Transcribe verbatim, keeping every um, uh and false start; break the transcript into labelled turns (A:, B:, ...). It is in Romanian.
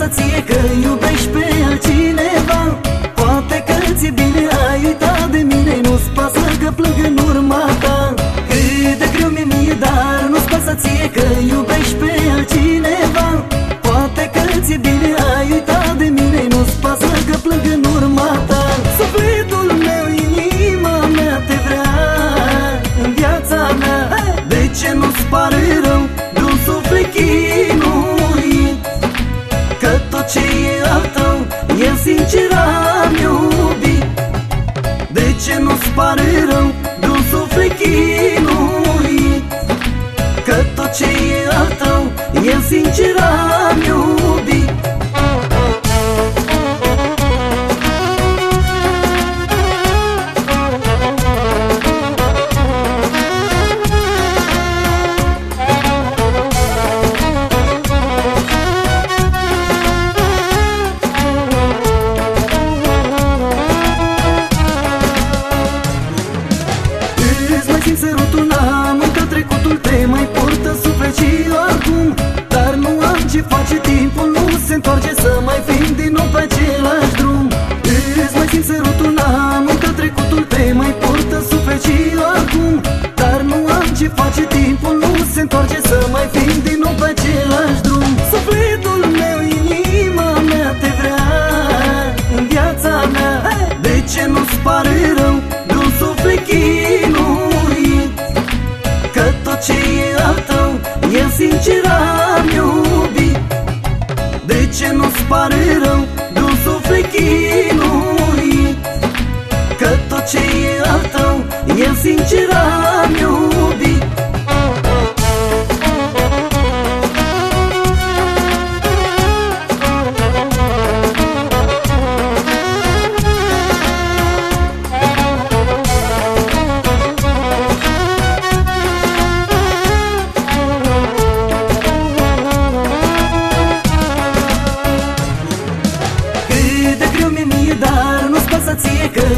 A: pasă ție că iubești pe altcineva. Poate că ți-e bine, ai uitat de mine, nu-ți pasă că plâng în urma ta. Cât de greu mi-e mie, dar nu-ți pasă ție că iubești pe altcineva. Poate că ți-e bine, ai uitat de mine, nu-ți pasă că plâng în urma ta. Sufletul meu, inima mea te vrea în viața mea. De ce nu-ți pare rău de un suflet chinuit? Că tot ce e al tău, el sincer am iubit. De ce nu-ți pare rău de un suflet chinuit? Că tot ce e al tău, el sincer am iubit. Simt sărutul, n-am uitat trecutul, te mai purtă suflet și acum. Dar nu am ce face, timpul nu se întoarce, să mai fim din nou pe același drum. Îți mai simt sărutul, n-am uitat trecutul, te mai purtă suflet și acum. Dar nu am ce face, timpul nu se întoarce, să mai fim din nou pe același drum. Sufletul meu, inima mea te vrea în viața mea. De ce nu-ți pare rău de un suflet chinuit? Că tot ce e al tău, el sincer am iubit. De ce nu-ți pare rău de un suflet chinuit? Că tot ce e al tău, el sincer am iubit. Dar nu-ți pasă ție că